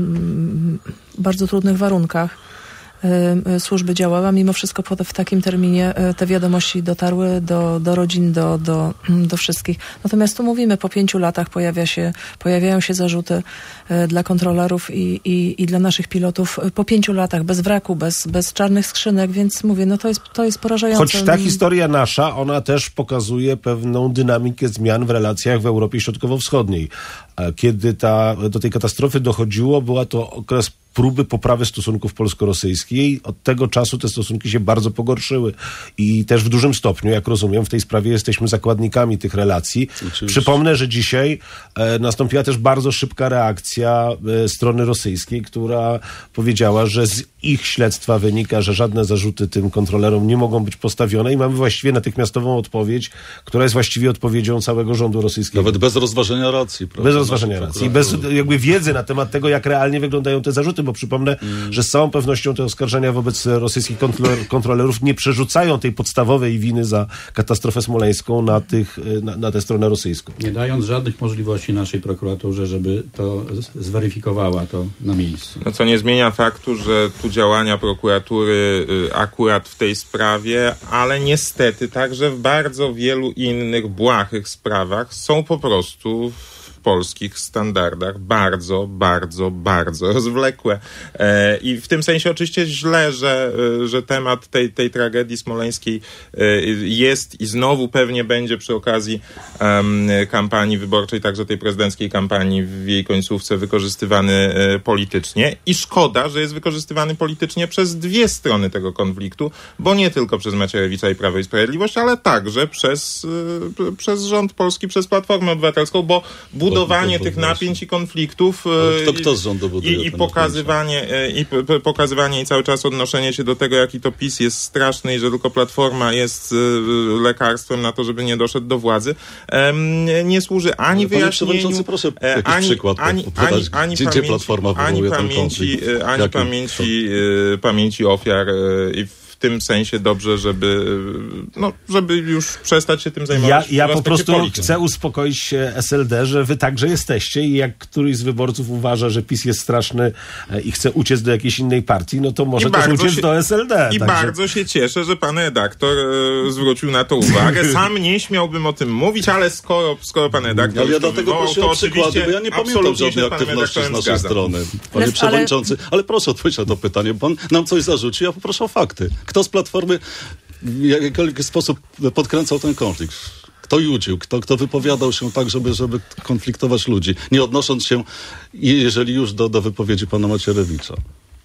w bardzo trudnych warunkach służby działały, a mimo wszystko w takim terminie te wiadomości dotarły do, do rodzin, do, do, do wszystkich. Natomiast tu mówimy, po pięciu latach pojawia się, pojawiają się zarzuty dla kontrolerów i, i, i dla naszych pilotów po pięciu latach, bez wraku, bez, bez czarnych skrzynek, więc mówię, no to jest, to jest porażające. Choć ta historia nasza, ona też pokazuje pewną dynamikę zmian w relacjach w Europie Środkowo-Wschodniej. Kiedy ta, do tej katastrofy dochodziło, była to okres próby poprawy stosunków polsko-rosyjskich. Od tego czasu te stosunki się bardzo pogorszyły i też w dużym stopniu, jak rozumiem, w tej sprawie jesteśmy zakładnikami tych relacji. Oczywiście. Przypomnę, że dzisiaj e, nastąpiła też bardzo szybka reakcja e, strony rosyjskiej, która powiedziała, że z ich śledztwa wynika, że żadne zarzuty tym kontrolerom nie mogą być postawione i mamy właściwie natychmiastową odpowiedź, która jest właściwie odpowiedzią całego rządu rosyjskiego. Nawet bez rozważenia racji. Prawda? Bez rozważenia racji. Bez jakby wiedzy na temat tego, jak realnie wyglądają te zarzuty, bo przypomnę, mm. że z całą pewnością te oskarżenia wobec rosyjskich kontroler, kontrolerów nie przerzucają tej podstawowej winy za katastrofę smoleńską na, tych, na, na tę stronę rosyjską. Nie dając żadnych możliwości naszej prokuraturze, żeby to zweryfikowała to na miejscu. No co nie zmienia faktu, że tu działania prokuratury y, akurat w tej sprawie, ale niestety także w bardzo wielu innych błahych sprawach są po prostu w polskich standardach bardzo, bardzo, bardzo rozwlekłe. E, I w tym sensie oczywiście źle, że, że temat tej, tej tragedii smoleńskiej jest i znowu pewnie będzie przy okazji um, kampanii wyborczej, także tej prezydenckiej kampanii w jej końcówce wykorzystywany e, politycznie. I szkoda, że jest wykorzystywany politycznie przez dwie strony tego konfliktu, bo nie tylko przez Macierewicza i Prawo i Sprawiedliwość, ale także przez, e, przez rząd polski, przez Platformę Obywatelską, bo budowanie tych napięć i konfliktów kto, kto z rządu buduje i, i pokazywanie i p- pokazywanie i cały czas odnoszenie się do tego, jaki to PiS jest straszny i że tylko Platforma jest y, lekarstwem na to, żeby nie doszedł do władzy, um, nie służy ani ale wyjaśnieniu, proszę jakiś ani, przykład ani, podać, ani, ani gdzie, pamięci, gdzie Platforma wywołuje ani ten pamięci, konflikt. ani Jakim? pamięci, y, pamięci ofiar y, i w tym sensie dobrze, żeby no, żeby już przestać się tym zajmować. Ja, ja po prostu polityki. chcę uspokoić S L D, że wy także jesteście i jak któryś z wyborców uważa, że PiS jest straszny i chce uciec do jakiejś innej partii, no to może I też uciec się, do S L D. I także... bardzo się cieszę, że pan redaktor e, zwrócił na to uwagę. Sam nie śmiałbym o tym mówić, ale skoro, skoro pan redaktor ale ja dlatego wywołał, proszę to o przykłady, bo ja nie pamiętam żadnej aktywności z naszej zgadzam. strony. Panie ale, przewodniczący, ale proszę odpowiedzieć na to pytanie, bo pan nam coś zarzuci, ja poproszę o fakty. Kto z Platformy w jakikolwiek sposób podkręcał ten konflikt? Kto judził? Kto, kto wypowiadał się tak, żeby, żeby konfliktować ludzi? Nie odnosząc się, jeżeli już do, do wypowiedzi pana Macierewicza.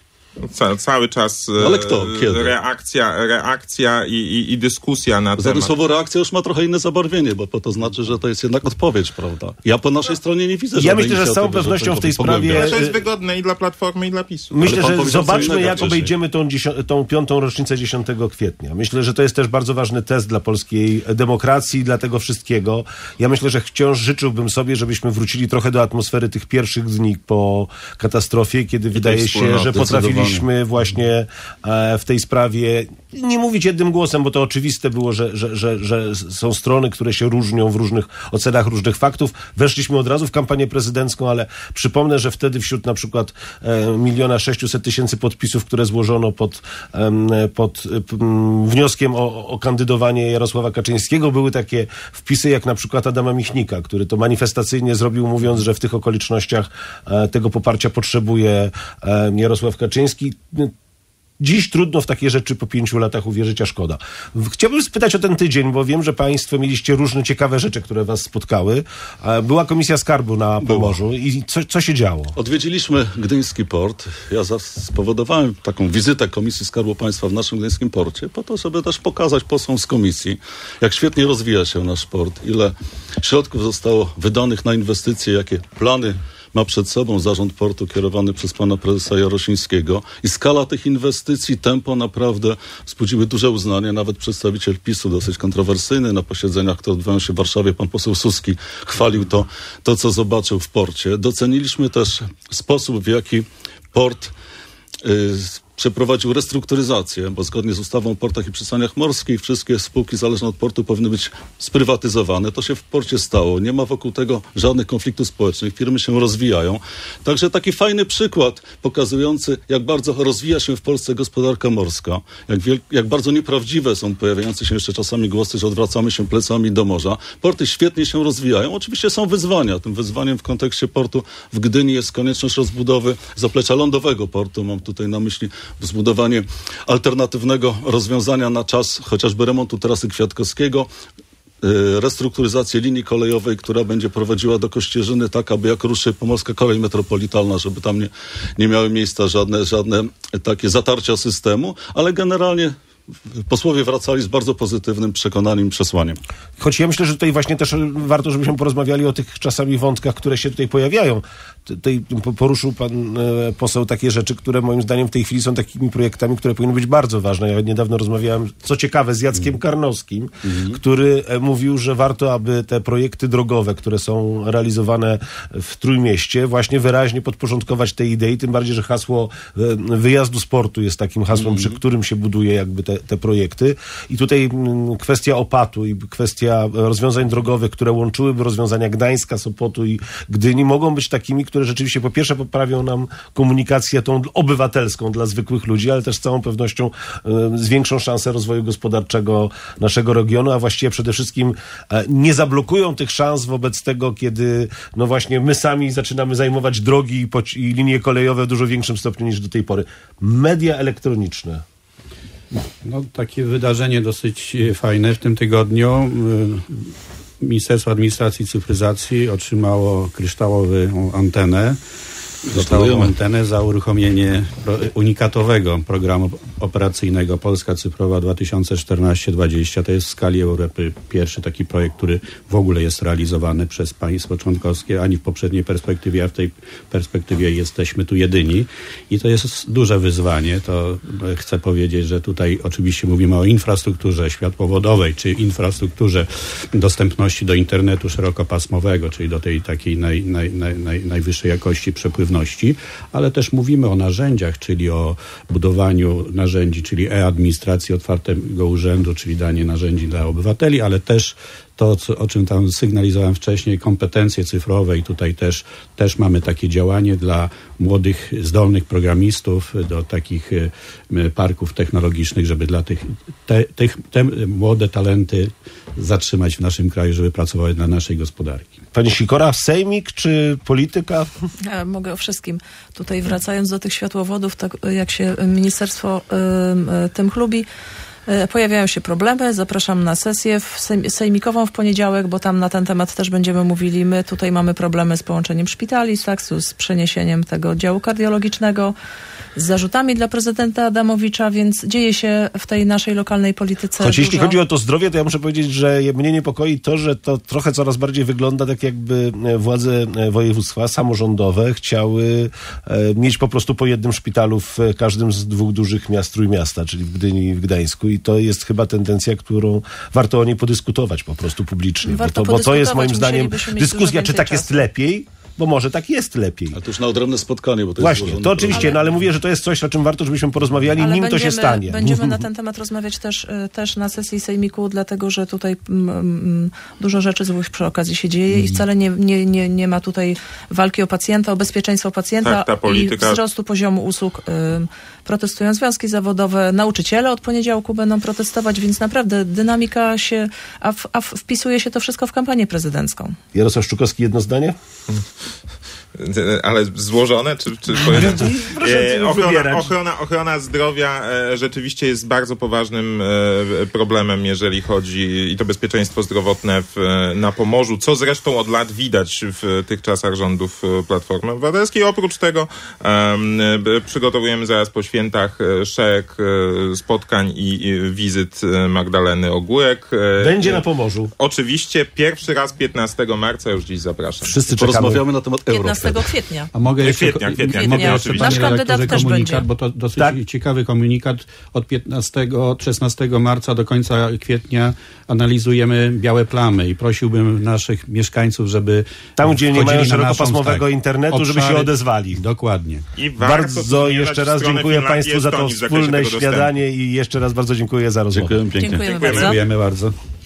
Ca, cały czas ale kto? Kiedy? reakcja, reakcja i, i, i dyskusja na Zatem temat. słowo reakcja już ma trochę inne zabarwienie, bo, bo to znaczy, że to jest jednak odpowiedź, prawda? Ja po naszej stronie nie widzę Ja myślę, że z całą pewnością w tej sprawie... Ale to jest wygodne i dla Platformy, i dla PiSu. Myślę, że zobaczmy, jak wcześniej. obejdziemy tą, dziesią- tą piątą rocznicę dziesiątego kwietnia. Myślę, że to jest też bardzo ważny test dla polskiej demokracji, dla tego wszystkiego. Ja myślę, że wciąż życzyłbym sobie, żebyśmy wrócili trochę do atmosfery tych pierwszych dni po katastrofie, kiedy wydaje się, że potrafiliśmy właśnie w tej sprawie nie mówić jednym głosem, bo to oczywiste było, że, że, że, że są strony, które się różnią w różnych ocenach różnych faktów. Weszliśmy od razu w kampanię prezydencką, ale przypomnę, że wtedy wśród na przykład e, miliona sześciuset tysięcy podpisów, które złożono pod, e, pod e, wnioskiem o, o kandydowanie Jarosława Kaczyńskiego, były takie wpisy jak na przykład Adama Michnika, który to manifestacyjnie zrobił, mówiąc, że w tych okolicznościach e, tego poparcia potrzebuje e, Jarosław Kaczyński. Dziś trudno w takie rzeczy po pięciu latach uwierzyć, a szkoda. Chciałbym spytać o ten tydzień, bo wiem, że państwo mieliście różne ciekawe rzeczy, które was spotkały. Była Komisja Skarbu na Pomorzu i co, co się działo? Odwiedziliśmy Gdyński Port. Ja spowodowałem taką wizytę Komisji Skarbu Państwa w naszym Gdyńskim Porcie po to, żeby też pokazać posłom z komisji, jak świetnie rozwija się nasz port, ile środków zostało wydanych na inwestycje, jakie plany ma przed sobą zarząd portu kierowany przez pana prezesa Jarosińskiego i skala tych inwestycji, tempo naprawdę wzbudziły duże uznanie. Nawet przedstawiciel PiSu, dosyć kontrowersyjny na posiedzeniach, które odbywają się w Warszawie, pan poseł Suski, chwalił to, to co zobaczył w porcie. Doceniliśmy też sposób, w jaki port yy, przeprowadził restrukturyzację, bo zgodnie z ustawą o portach i przystaniach morskich wszystkie spółki zależne od portu powinny być sprywatyzowane. To się w porcie stało. Nie ma wokół tego żadnych konfliktów społecznych. Firmy się rozwijają. Także taki fajny przykład pokazujący, jak bardzo rozwija się w Polsce gospodarka morska. Jak, wiel- jak bardzo nieprawdziwe są pojawiające się jeszcze czasami głosy, że odwracamy się plecami do morza. Porty świetnie się rozwijają. Oczywiście są wyzwania. Tym wyzwaniem w kontekście portu w Gdyni jest konieczność rozbudowy zaplecza lądowego portu. Mam tutaj na myśli zbudowanie alternatywnego rozwiązania na czas chociażby remontu trasy Kwiatkowskiego, restrukturyzację linii kolejowej, która będzie prowadziła do Kościerzyny, tak aby jak ruszy Pomorska Kolej Metropolitalna, żeby tam nie, nie miały miejsca żadne, żadne takie zatarcia systemu, ale generalnie posłowie wracali z bardzo pozytywnym przekonaniem i przesłaniem. Choć ja myślę, że tutaj właśnie też warto, żebyśmy porozmawiali o tych czasami wątkach, które się tutaj pojawiają. Tutaj poruszył pan e, poseł takie rzeczy, które moim zdaniem w tej chwili są takimi projektami, które powinny być bardzo ważne. Ja niedawno rozmawiałem, co ciekawe, z Jackiem Karnowskim, mm. który e, mówił, że warto, aby te projekty drogowe, które są realizowane w Trójmieście, właśnie wyraźnie podporządkować tej idei, tym bardziej, że hasło e, wyjazdu z portu jest takim hasłem, mm. przy którym się buduje jakby te, te projekty. I tutaj m, kwestia opatu i kwestia rozwiązań drogowych, które łączyłyby rozwiązania Gdańska, Sopotu i Gdyni, mogą być takimi, które rzeczywiście po pierwsze poprawią nam komunikację tą obywatelską dla zwykłych ludzi, ale też z całą pewnością y, zwiększą szansę rozwoju gospodarczego naszego regionu, a właściwie przede wszystkim y, nie zablokują tych szans wobec tego, kiedy no właśnie my sami zaczynamy zajmować drogi i, poci- i linie kolejowe w dużo większym stopniu niż do tej pory. Media elektroniczne. No, takie wydarzenie dosyć fajne w tym tygodniu. Ministerstwo Administracji i Cyfryzacji otrzymało kryształową antenę. Kryształową antenę za uruchomienie pro, unikatowego programu operacyjnego Polska Cyfrowa dwa tysiące czternaście dwadzieścia. To jest w skali Europy pierwszy taki projekt, który w ogóle jest realizowany przez państwo członkowskie, ani w poprzedniej perspektywie, a w tej perspektywie jesteśmy tu jedyni. I to jest duże wyzwanie. To chcę powiedzieć, że tutaj oczywiście mówimy o infrastrukturze światłowodowej, czy infrastrukturze dostępności do internetu szerokopasmowego, czyli do tej takiej naj, naj, naj, naj, najwyższej jakości przepływności, ale też mówimy o narzędziach, czyli o budowaniu narzędzi, czyli e-administracji otwartego urzędu, czyli danie narzędzi dla obywateli, ale też to, co, o czym tam sygnalizowałem wcześniej, kompetencje cyfrowe i tutaj też, też mamy takie działanie dla młodych, zdolnych programistów, do takich y, parków technologicznych, żeby dla tych, te, tych te młode talenty zatrzymać w naszym kraju, żeby pracowały dla naszej gospodarki. Pani Sikora, sejmik czy polityka? Ja mogę o wszystkim. Tutaj wracając do tych światłowodów, tak jak się ministerstwo y, y, tym chlubi, pojawiają się problemy, zapraszam na sesję sejmikową w poniedziałek, bo tam na ten temat też będziemy mówili. My tutaj mamy problemy z połączeniem szpitali, z taksu, z przeniesieniem tego oddziału kardiologicznego, z zarzutami dla prezydenta Adamowicza, więc dzieje się w tej naszej lokalnej polityce Choć dużo. Jeśli chodzi o to zdrowie, to ja muszę powiedzieć, że mnie niepokoi to, że to trochę coraz bardziej wygląda tak, jakby władze województwa samorządowe chciały e, mieć po prostu po jednym szpitalu w każdym z dwóch dużych miast Trójmiasta, czyli w Gdyni i w Gdańsku. I to jest chyba tendencja, którą warto o niej podyskutować po prostu publicznie. Warto bo, to, bo to jest moim zdaniem dyskusja, czy tak czasu. jest lepiej, bo może tak jest lepiej. A to już na odrębne spotkanie, bo to Właśnie, jest to oczywiście, ale... no ale mówię, że to jest coś, o czym warto, żebyśmy porozmawiali, ale nim będziemy, to się stanie. Będziemy na ten temat rozmawiać też, też na sesji sejmiku, dlatego, że tutaj mm, dużo rzeczy złych przy okazji się dzieje mm. i wcale nie, nie, nie, nie ma tutaj walki o pacjenta, o bezpieczeństwo pacjenta tak, ta polityka... i wzrostu poziomu usług. Y, protestują związki zawodowe, nauczyciele od poniedziałku będą protestować, więc naprawdę dynamika się, a, w, a wpisuje się to wszystko w kampanię prezydencką. Jarosław Szczukowski, jedno zdanie? Ale złożone, czy, czy powiem? Proszę ochrona, ochrona, ochrona zdrowia e, rzeczywiście jest bardzo poważnym e, problemem, jeżeli chodzi i to bezpieczeństwo zdrowotne w, na Pomorzu, co zresztą od lat widać w tych czasach rządów Platformy Obywatelskiej. Oprócz tego e, przygotowujemy zaraz po świętach szereg e, spotkań i, i wizyt Magdaleny Ogórek. E, Będzie na Pomorzu. Oczywiście pierwszy raz piętnastego marca, już dziś zapraszam. Wszyscy czekamy. Porozmawiamy na temat Europy. piętnastego kwietnia. A mogę jeszcze, Kwietnia, kwietnia, mogę kwietnia, jeszcze oczywiście. panie Nasz kandydat redaktorze, też komunikat, będzie. bo to dosyć Tak. ciekawy komunikat. Od piętnastego, od szesnastego marca do końca kwietnia analizujemy białe plamy i prosiłbym naszych mieszkańców, żeby Tam, gdzie nie wchodzili mają na szerokopasmowego naszą, internetu, żeby się obszary- odezwali. Dokładnie. I warto Bardzo zmierzać jeszcze w raz stronę dziękuję Finlandii, Państwu za to Estonii w zakresie wspólne tego dostępu. śniadanie i jeszcze raz bardzo dziękuję za rozmowę. Dziękuję pięknie. Dziękujemy Dziękujemy. bardzo. Dziękujemy bardzo.